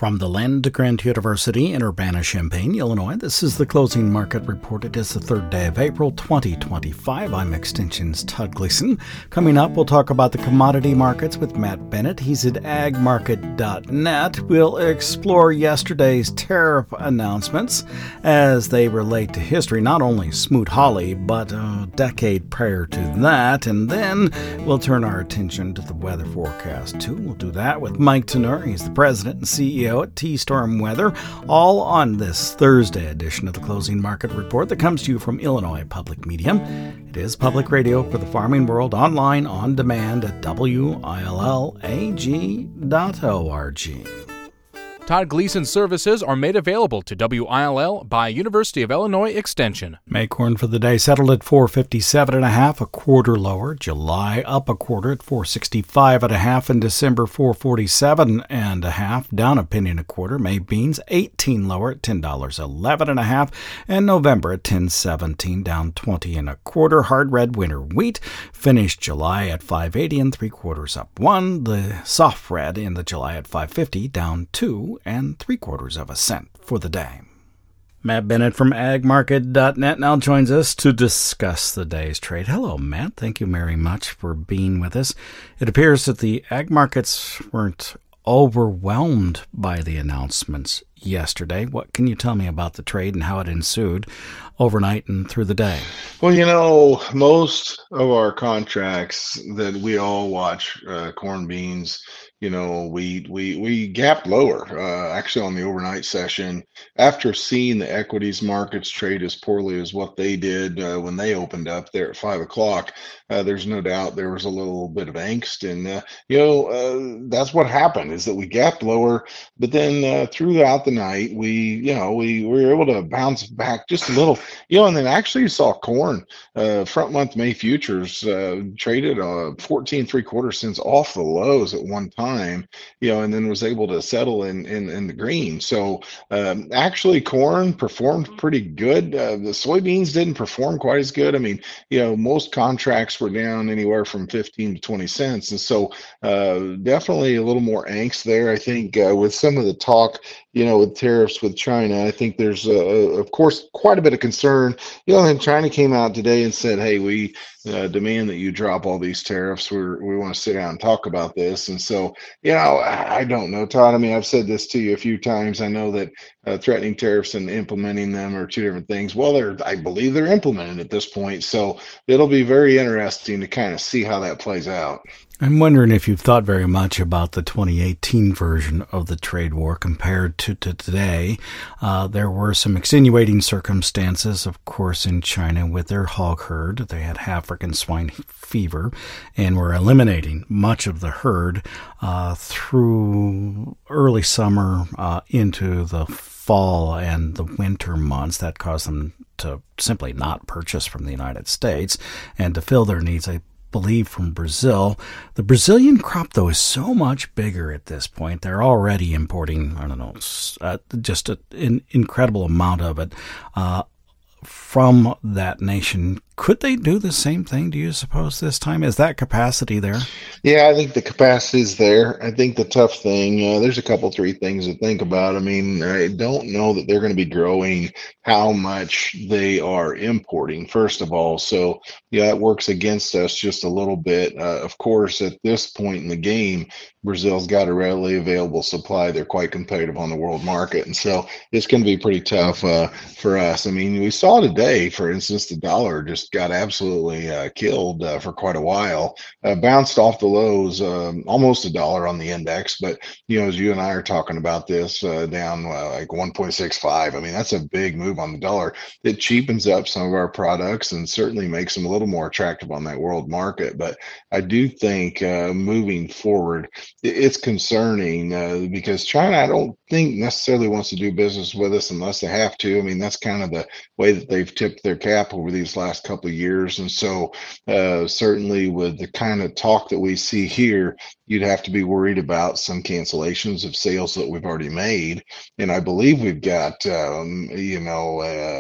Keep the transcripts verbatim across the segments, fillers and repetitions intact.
From the Land Grant University in Urbana-Champaign, Illinois, this is the Closing Market Report. It is the third day of April, twenty twenty-five. I'm Extension's Todd Gleason. Coming up, we'll talk about the commodity markets with Matt Bennett. He's at ag market dot net. We'll explore yesterday's tariff announcements as they relate to history, not only Smoot-Hawley, but a decade prior to that. And then we'll turn our attention to the weather forecast, too. We'll do that with Mike Tenur. He's the president and C E O at T-Storm Weather, all on this Thursday edition of the Closing Market Report that comes to you from Illinois Public Media. It is public radio for the farming world, online, on demand at W I L L A G dot org. Todd Gleason services are made available to W I L L by University of Illinois Extension. May corn for the day settled at four fifty-seven and a half, a quarter lower. July up a quarter at four sixty-five and a half, and December four forty-seven and a half, down a penny and a quarter. May beans eighteen lower at ten dollars eleven and a half, and November at ten seventeen, down twenty and a quarter. Hard red winter wheat finished July at five eighty and three quarters, up one. The soft red in the July at five fifty, down two and three quarters of a cent for the day. Matt Bennett from ag market dot net now joins us to discuss the day's trade. Hello, Matt. Thank you very much for being with us. It appears that the ag markets weren't overwhelmed by the announcements yesterday. What can you tell me about the trade and how it ensued overnight and through the day? Well, you know, most of our contracts that we all watch, uh, corn, beans, you know, we we we gapped lower, uh, actually on the overnight session after seeing the equities markets trade as poorly as what they did uh, when they opened up there at five o'clock. Uh, there's no doubt there was a little bit of angst, and uh, you know uh, that's what happened is that we gapped lower, but then uh, throughout the night we you know we, we were able to bounce back just a little, you know, and then actually you saw corn uh, front month May futures uh, traded uh, fourteen three quarter cents off the lows at one time. Time, you know, and then was able to settle in in, in the green. So um, actually, corn performed pretty good. Uh, the soybeans didn't perform quite as good. I mean, you know, most contracts were down anywhere from fifteen to twenty cents, and so uh, definitely a little more angst there. I think uh, with some of the talk, you know, with tariffs with China, I think there's, uh, of course, quite a bit of concern. You know, and China came out today and said, hey, we uh, demand that you drop all these tariffs. We're, we want to sit down and talk about this. And so, you know, I, I don't know, Todd. I mean, I've said this to you a few times. I know that uh, threatening tariffs and implementing them are two different things. Well, they're, I believe they're implemented at this point. So it'll be very interesting to kind of see how that plays out. I'm wondering if you've thought very much about the twenty eighteen version of the trade war compared to, to today. Uh, there were some extenuating circumstances, of course, in China with their hog herd. They had African swine fever and were eliminating much of the herd uh, through early summer uh, into the fall and the winter months. That caused them to simply not purchase from the United States and to fill their needs. I believe from Brazil. The Brazilian crop, though, is so much bigger at this point. They're already importing, I don't know, uh, just a, an incredible amount of it uh, from that nation. Could they do the same thing, do you suppose, this time? Is that capacity there? Yeah, I think the capacity is there. I think the tough thing, uh, there's a couple, three things to think about. I mean, I don't know that they're going to be growing how much they are importing, first of all. So, yeah, that works against us just a little bit. Uh, of course, at this point in the game, Brazil's got a readily available supply. They're quite competitive on the world market. And so it's going to be pretty tough uh, for us. I mean, we saw today, for instance, the dollar just got absolutely uh, killed uh, for quite a while, uh, bounced off the lows, um, almost a dollar on the index. But, you know, as you and I are talking about this, uh, down uh, like one point six five, I mean, that's a big move on the dollar. It cheapens up some of our products and certainly makes them a little more attractive on that world market. But I do think uh, moving forward, it's concerning uh, because China, I don't think necessarily wants to do business with us unless they have to. I mean, that's kind of the way that they've tipped their cap over these last couple of years. And so uh, certainly with the kind of talk that we see here, you'd have to be worried about some cancellations of sales that we've already made. And I believe we've got, um, you know,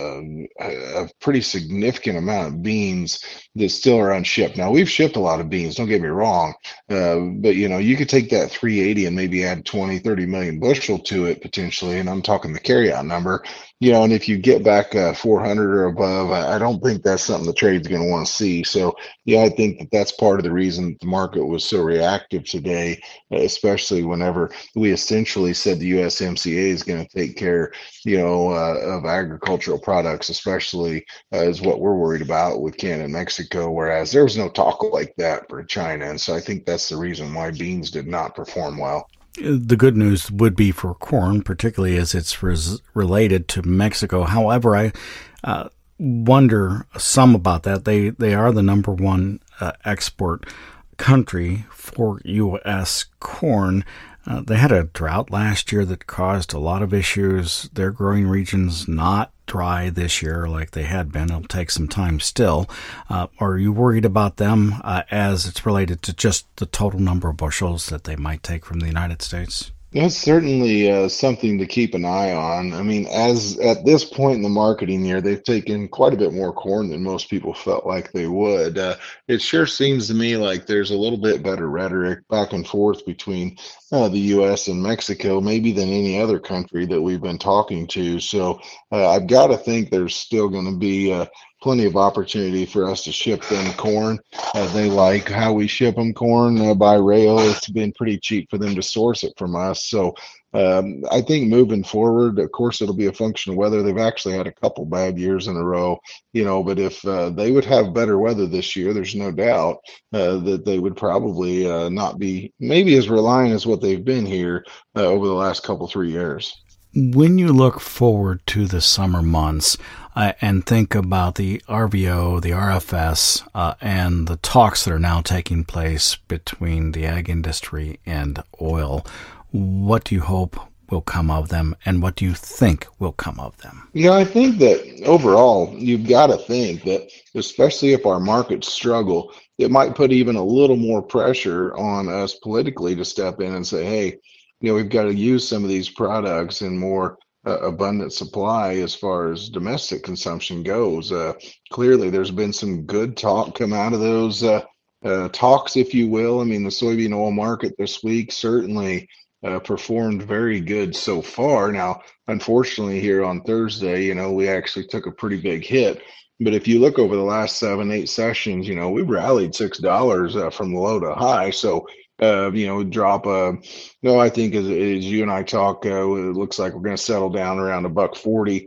uh, a pretty significant amount of beans that still are unshipped. Now, we've shipped a lot of beans, don't get me wrong, uh, but, you know, you could take that three eighty and maybe add twenty, thirty million bushel to it potentially, and I'm talking the carryout number. You know, and if you get back uh, four hundred or above, I, I don't think that's something the trade's going to want to see. So, yeah, I think that that's part of the reason that the market was so reactive today, especially whenever we essentially said the U S M C A is going to take care, you know, uh, of agricultural products, especially uh, is what we're worried about with Canada and Mexico, whereas there was no talk like that for China. And so I think that's the reason why beans did not perform well. The good news would be for corn, particularly as it's res- related to Mexico. However, I uh, wonder some about that. They they are the number one uh, export country for U S corn. Uh, they had a drought last year that caused a lot of issues. Their growing region's not dry this year like they had been. It'll take some time still. Uh, are you worried about them uh, as it's related to just the total number of bushels that they might take from the United States? That's certainly uh, something to keep an eye on. I mean, as at this point in the marketing year, they've taken quite a bit more corn than most people felt like they would. Uh, it sure seems to me like there's a little bit better rhetoric back and forth between uh, the U S and Mexico, maybe than any other country that we've been talking to. So uh, I've got to think there's still going to be uh, plenty of opportunity for us to ship them corn. Uh, they like how we ship them corn uh, by rail. It's been pretty cheap for them to source it from us. So um, I think moving forward, of course, it'll be a function of weather. They've actually had a couple bad years in a row, you know, but if uh, they would have better weather this year, there's no doubt uh, that they would probably uh, not be maybe as reliant as what they've been here uh, over the last couple, three years. When you look forward to the summer months uh, and think about the R V O, the R F S, uh, and the talks that are now taking place between the ag industry and oil, what do you hope will come of them, and what do you think will come of them? Yeah, I think that overall, you've got to think that, especially if our markets struggle, it might put even a little more pressure on us politically to step in and say, hey, you know, we've got to use some of these products in more uh, abundant supply as far as domestic consumption goes. Uh, clearly, there's been some good talk come out of those uh, uh, talks, if you will. I mean, the soybean oil market this week certainly uh, performed very good so far. Now, unfortunately, here on Thursday, you know, we actually took a pretty big hit. But if you look over the last seven, eight sessions, you know, we've rallied six dollars uh, from low to high. So, Uh, you know, drop a, no, I think as, as you and I talk, uh, it looks like we're going to settle down around a buck forty.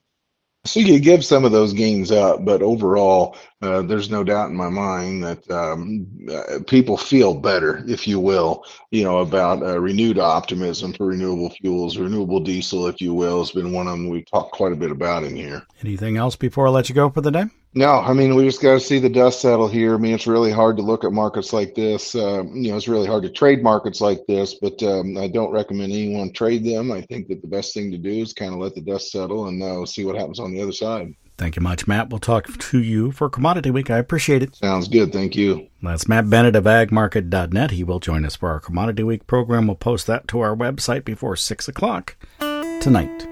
So you give some of those gains up, but overall, uh, there's no doubt in my mind that um, uh, people feel better, if you will, you know, about uh, renewed optimism for renewable fuels. Renewable diesel, if you will, has been one of them we talked quite a bit about in here. Anything else before I let you go for the day? No, I mean, we just got to see the dust settle here. I mean, it's really hard to look at markets like this. Uh, you know, it's really hard to trade markets like this, but um, I don't recommend anyone trade them. I think that the best thing to do is kind of let the dust settle and uh, see what happens on the other side. Thank you much, Matt. We'll talk to you for Commodity Week. I appreciate it. Sounds good. Thank you. That's Matt Bennett of ag market dot net. He will join us for our Commodity Week program. We'll post that to our website before six o'clock tonight.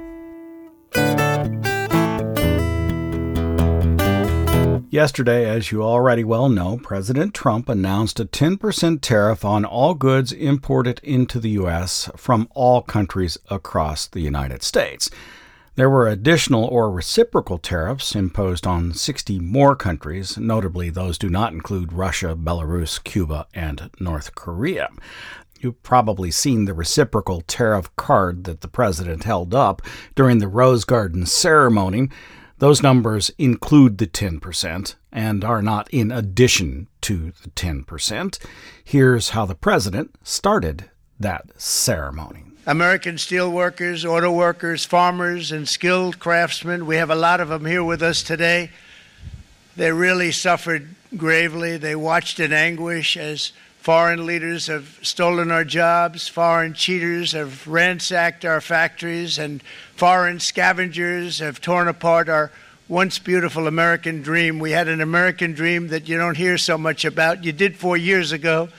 Yesterday, as you already well know, President Trump announced a ten percent tariff on all goods imported into the U S from all countries across the United States. There were additional or reciprocal tariffs imposed on sixty more countries. Notably, those do not include Russia, Belarus, Cuba, and North Korea. You've probably seen the reciprocal tariff card that the president held up during the Rose Garden ceremony. Those numbers include the ten percent and are not in addition to the ten percent. Here's how the president started that ceremony. American steel workers, auto workers, farmers, and skilled craftsmen, we have a lot of them here with us today. They really suffered gravely. They watched in anguish as foreign leaders have stolen our jobs, foreign cheaters have ransacked our factories, and foreign scavengers have torn apart our once beautiful American dream. We had an American dream that you don't hear so much about. You did four years ago.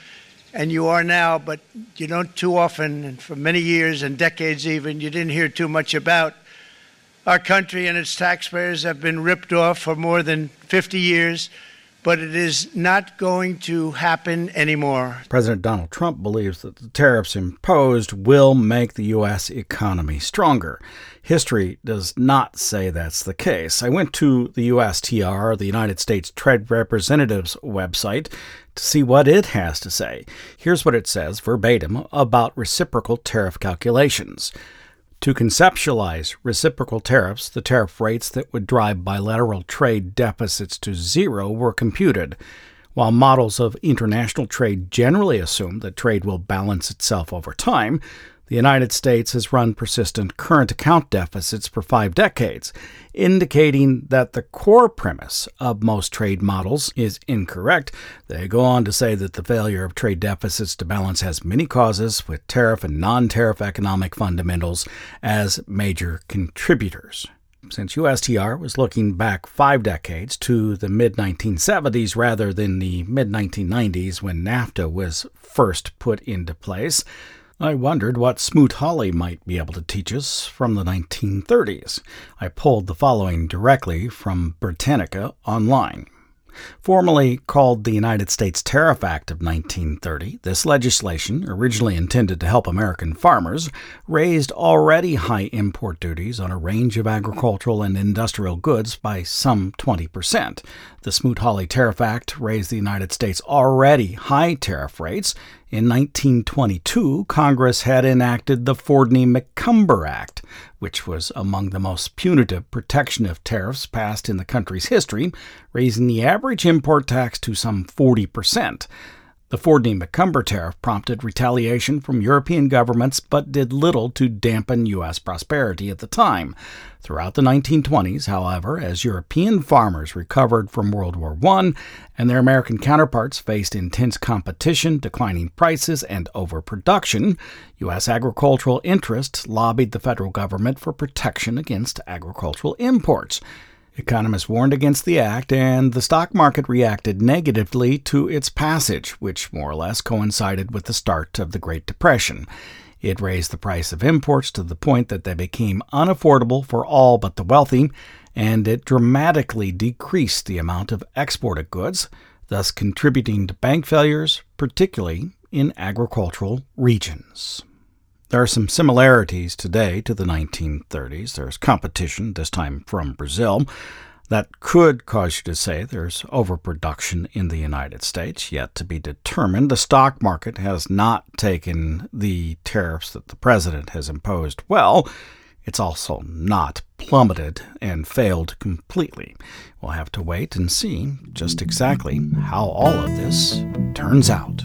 and you are now, but you don't too often, and for many years and decades even, you didn't hear too much about. Our country and its taxpayers have been ripped off for more than fifty years, but it is not going to happen anymore. President Donald Trump believes that the tariffs imposed will make the U S economy stronger. History does not say that's the case. I went to the U S T R, the United States Trade Representative's website, to see what it has to say. Here's what it says verbatim about reciprocal tariff calculations. To conceptualize reciprocal tariffs, the tariff rates that would drive bilateral trade deficits to zero were computed. While models of international trade generally assume that trade will balance itself over time, the United States has run persistent current account deficits for five decades, indicating that the core premise of most trade models is incorrect. They go on to say that the failure of trade deficits to balance has many causes, with tariff and non-tariff economic fundamentals as major contributors. Since U S T R was looking back five decades to the mid nineteen seventies rather than the mid nineteen nineties when NAFTA was first put into place, I wondered what Smoot-Hawley might be able to teach us from the nineteen thirties. I pulled the following directly from Britannica online. Formerly called the United States Tariff Act of nineteen thirty, this legislation, originally intended to help American farmers, raised already high import duties on a range of agricultural and industrial goods by some twenty percent. The Smoot-Hawley Tariff Act raised the United States' already high tariff rates. In nineteen twenty-two, Congress had enacted the Fordney-McCumber Act, which was among the most punitive protectionist tariffs passed in the country's history, raising the average import tax to some forty percent. The Fordney-McCumber tariff prompted retaliation from European governments but did little to dampen U S prosperity at the time. Throughout the nineteen twenties, however, as European farmers recovered from World War One and their American counterparts faced intense competition, declining prices, and overproduction, U S agricultural interests lobbied the federal government for protection against agricultural imports. Economists warned against the act, and the stock market reacted negatively to its passage, which more or less coincided with the start of the Great Depression. It raised the price of imports to the point that they became unaffordable for all but the wealthy, and it dramatically decreased the amount of exported goods, thus contributing to bank failures, particularly in agricultural regions. There are some similarities today to the nineteen thirties. There's competition, this time from Brazil, that could cause you to say there's overproduction in the United States, yet to be determined. The stock market has not taken the tariffs that the president has imposed well. It's also not plummeted and failed completely. We'll have to wait and see just exactly how all of this turns out.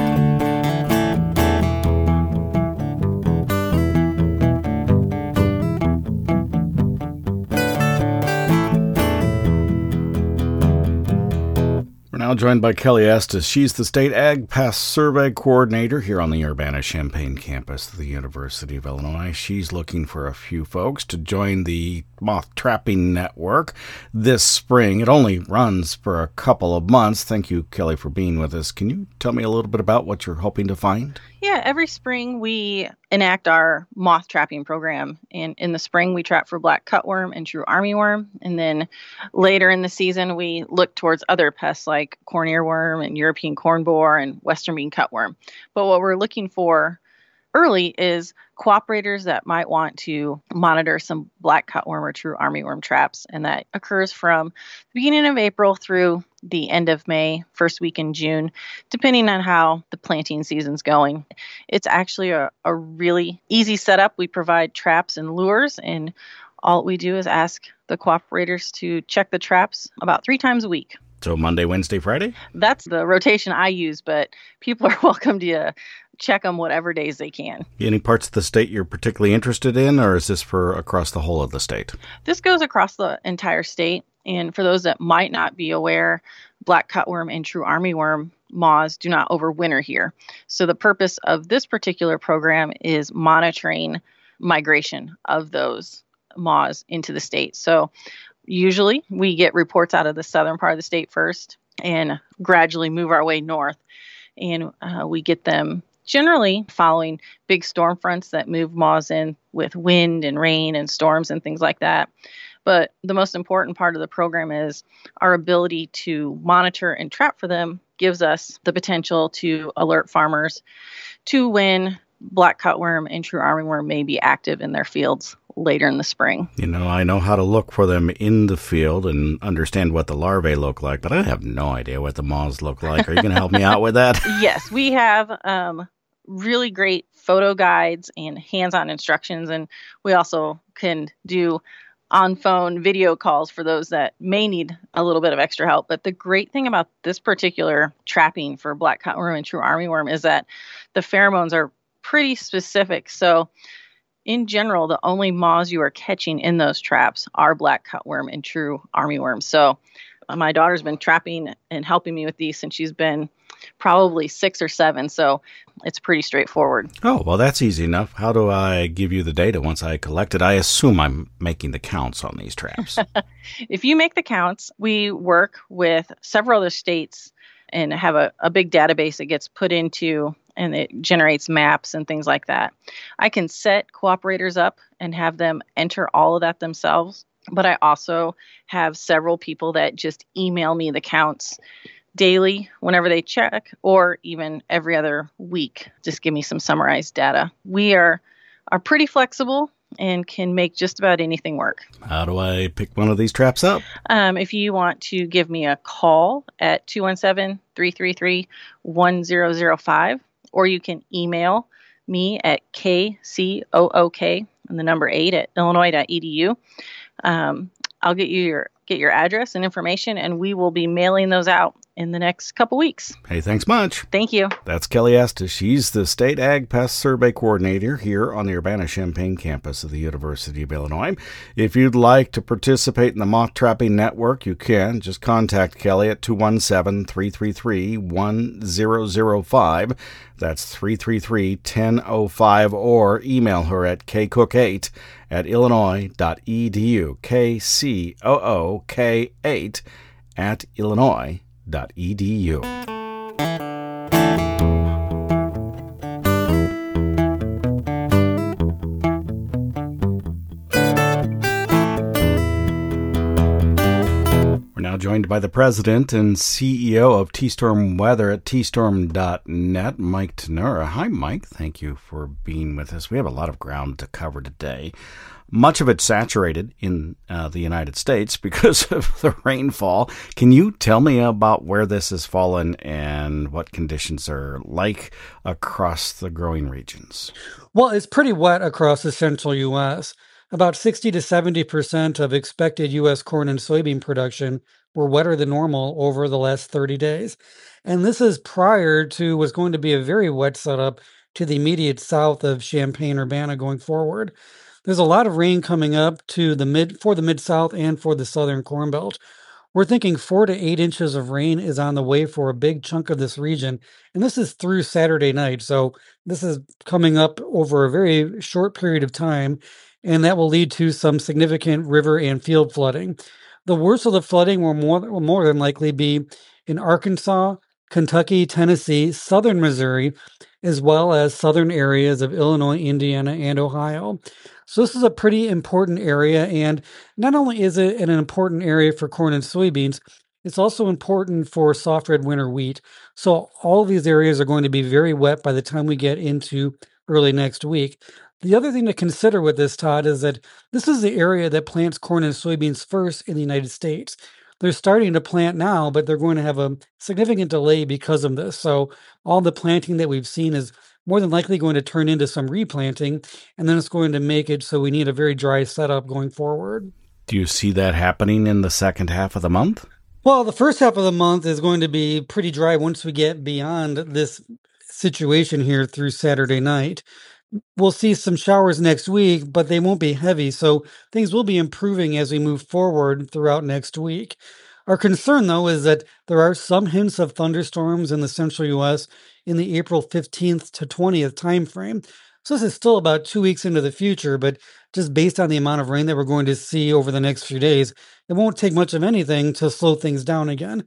Now joined by Kelly Estes. She's the State Ag Pest Survey Coordinator here on the Urbana-Champaign campus of the University of Illinois. She's looking for a few folks to join the Moth Trapping Network this spring. It only runs for a couple of months. Thank you, Kelly, for being with us. Can you tell me a little bit about what you're hoping to find? Yeah, every spring we enact our moth trapping program. And in the spring, we trap for black cutworm and true armyworm. And then later in the season, we look towards other pests like corn earworm and European corn borer and western bean cutworm. But what we're looking for early is cooperators that might want to monitor some black cutworm or true armyworm traps. And that occurs from the beginning of April through the end of May, first week in June, depending on how the planting season's going. It's actually a, a really easy setup. We provide traps and lures, and all we do is ask the cooperators to check the traps about three times a week. So Monday, Wednesday, Friday? That's the rotation I use, but people are welcome to uh, check them whatever days they can. Any parts of the state you're particularly interested in, or is this for across the whole of the state? This goes across the entire state. And for those that might not be aware, black cutworm and true armyworm moths do not overwinter here. So the purpose of this particular program is monitoring migration of those moths into the state. So usually we get reports out of the southern part of the state first and gradually move our way north. and uh, we get them generally following big storm fronts that move moths in with wind and rain and storms and things like that. But the most important part of the program is our ability to monitor and trap for them gives us the potential to alert farmers to when black cutworm and true armyworm may be active in their fields later in the spring. You know, I know how to look for them in the field and understand what the larvae look like, but I have no idea what the moths look like. Are you going to help me out with that? Yes, we have um, really great photo guides and hands-on instructions, and we also can do on-phone video calls for those that may need a little bit of extra help. But the great thing about this particular trapping for black cutworm and true armyworm is that the pheromones are pretty specific. So in general, the only moths you are catching in those traps are black cutworm and true armyworm. So uh, my daughter's been trapping and helping me with these since she's been probably six or seven. So it's pretty straightforward. Oh, well, that's easy enough. How do I give you the data once I collect it? I assume I'm making the counts on these traps. If you make the counts, we work with several other states and have a, a big database that gets put into, and it generates maps and things like that. I can set cooperators up and have them enter all of that themselves, but I also have several people that just email me the counts daily whenever they check, or even every other week. Just give me some summarized data. We are are pretty flexible and can make just about anything work. How do I pick one of these traps up? Um, if you want to give me a call at two one seven, three three three, one zero zero five, or you can email me at k c o o k and the number eight at illinois dot e d u. Um, I'll get you your get your address and information, and we will be mailing those out in the next couple weeks. Hey, thanks much. Thank you. That's Kelly Estes. She's the State Ag Pest Survey Coordinator here on the Urbana-Champaign campus of the University of Illinois. If you'd like to participate in the Moth Trapping Network, you can. Just contact Kelly at two one seven, three three three, one zero zero five. That's three three three, one zero zero five, or email her at k cook eight at illinois dot e d u. K C O O K eight at illinois dot e d u. We're now joined by the president and C E O of T-Storm Weather at T storm dot net, Mike Tenura. Hi, Mike. Thank you for being with us. We have a lot of ground to cover today. Much of it saturated in uh, the United States because of the rainfall. Can you tell me about where this has fallen and what conditions are like across the growing regions? Well, it's pretty wet across the central U S. About sixty to seventy percent of expected U S corn and soybean production were wetter than normal over the last thirty days. And this is prior to what's going to be a very wet setup to the immediate south of Champaign-Urbana going forward. There's a lot of rain coming up to the mid for the Mid-South and for the Southern Corn Belt. We're thinking four to eight inches of rain is on the way for a big chunk of this region, and this is through Saturday night. So this is coming up over a very short period of time, and that will lead to some significant river and field flooding. The worst of the flooding will more, will more than likely be in Arkansas, Kentucky, Tennessee, southern Missouri, as well as southern areas of Illinois, Indiana, and Ohio. So this is a pretty important area, and not only is it an important area for corn and soybeans, it's also important for soft red winter wheat. So all of these areas are going to be very wet by the time we get into early next week. The other thing to consider with this, Todd, is that this is the area that plants corn and soybeans first in the United States. They're starting to plant now, but they're going to have a significant delay because of this. So all the planting that we've seen is more than likely going to turn into some replanting, and then it's going to make it so we need a very dry setup going forward. Do you see that happening in the second half of the month? Well, the first half of the month is going to be pretty dry once we get beyond this situation here through Saturday night. We'll see some showers next week, but they won't be heavy, so things will be improving as we move forward throughout next week. Our concern, though, is that there are some hints of thunderstorms in the central U S in the April fifteenth to twentieth timeframe. So this is still about two weeks into the future, but just based on the amount of rain that we're going to see over the next few days, it won't take much of anything to slow things down again.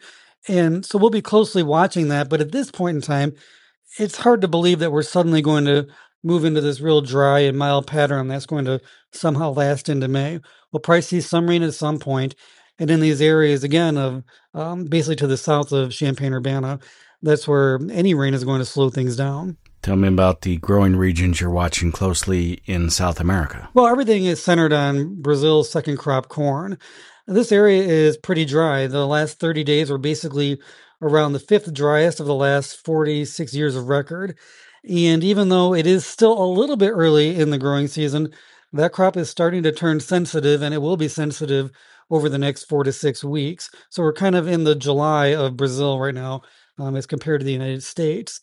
And so we'll be closely watching that. But at this point in time, it's hard to believe that we're suddenly going to move into this real dry and mild pattern that's going to somehow last into May. We'll probably see some rain at some point. And in these areas, again, of um, basically to the south of Champaign-Urbana, that's where any rain is going to slow things down. Tell me about the growing regions you're watching closely in South America. Well, everything is centered on Brazil's second crop corn. This area is pretty dry. The last thirty days were basically around the fifth driest of the last forty-six years of record. And even though it is still a little bit early in the growing season, that crop is starting to turn sensitive, and it will be sensitive over the next four to six weeks. So we're kind of in the July of Brazil right now um, as compared to the United States.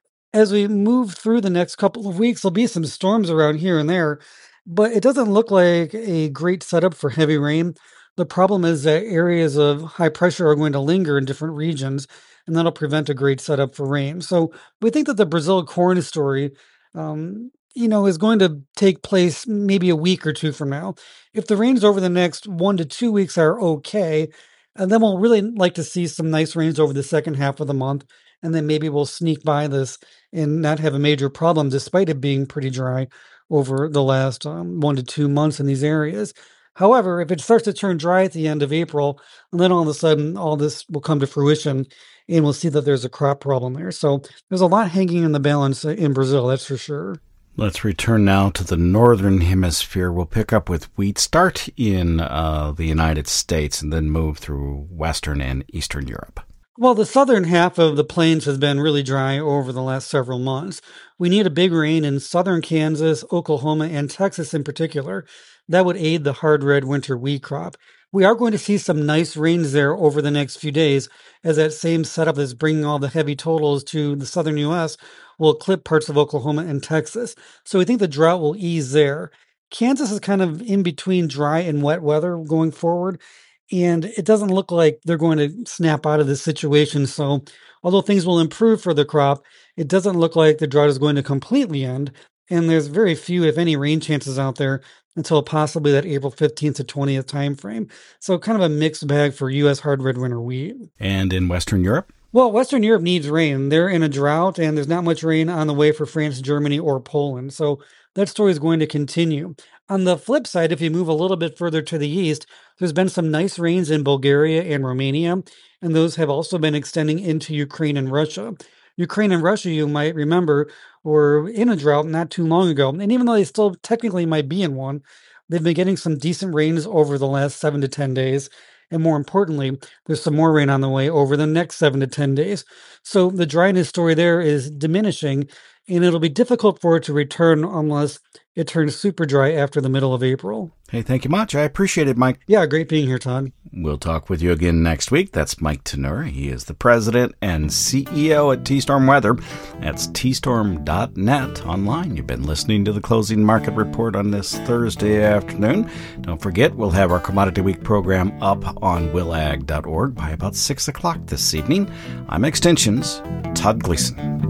As we move through the next couple of weeks, there'll be some storms around here and there, but it doesn't look like a great setup for heavy rain. The problem is that areas of high pressure are going to linger in different regions, and that'll prevent a great setup for rain. So we think that the Brazil corn story, um, you know, is going to take place maybe a week or two from now. If the rains over the next one to two weeks are okay, and then we'll really like to see some nice rains over the second half of the month, and then maybe we'll sneak by this and not have a major problem despite it being pretty dry over the last um, one to two months in these areas. However, if it starts to turn dry at the end of April, and then all of a sudden all this will come to fruition, and we'll see that there's a crop problem there. So there's a lot hanging in the balance in Brazil, that's for sure. Let's return now to the northern hemisphere. We'll pick up with wheat, start in uh, the United States, and then move through Western and Eastern Europe. Well, the southern half of the plains has been really dry over the last several months. We need a big rain in southern Kansas, Oklahoma, and Texas in particular. That would aid the hard red winter wheat crop. We are going to see some nice rains there over the next few days, as that same setup that's bringing all the heavy totals to the southern U S will clip parts of Oklahoma and Texas. So we think the drought will ease there. Kansas is kind of in between dry and wet weather going forward, and it doesn't look like they're going to snap out of this situation. So although things will improve for the crop, it doesn't look like the drought is going to completely end. And there's very few, if any, rain chances out there until possibly that April fifteenth to twentieth timeframe. So kind of a mixed bag for U S hard red winter wheat. And in Western Europe? Well, Western Europe needs rain. They're in a drought, and there's not much rain on the way for France, Germany, or Poland. So that story is going to continue. On the flip side, if you move a little bit further to the east, there's been some nice rains in Bulgaria and Romania, and those have also been extending into Ukraine and Russia. Ukraine and Russia, you might remember, were in a drought not too long ago. And even though they still technically might be in one, they've been getting some decent rains over the last seven to ten days. And more importantly, there's some more rain on the way over the next seven to ten days. So the dryness story there is diminishing, and it'll be difficult for it to return unless it turns super dry after the middle of April. Hey, thank you much. I appreciate it, Mike. Yeah, great being here, Todd. We'll talk with you again next week. That's Mike Tanura. He is the president and C E O at T-Storm Weather. That's T storm dot net online. You've been listening to the Closing Market Report on this Thursday afternoon. Don't forget, we'll have our Commodity Week program up on will ag dot org by about six o'clock this evening. I'm Extension's Todd Gleason.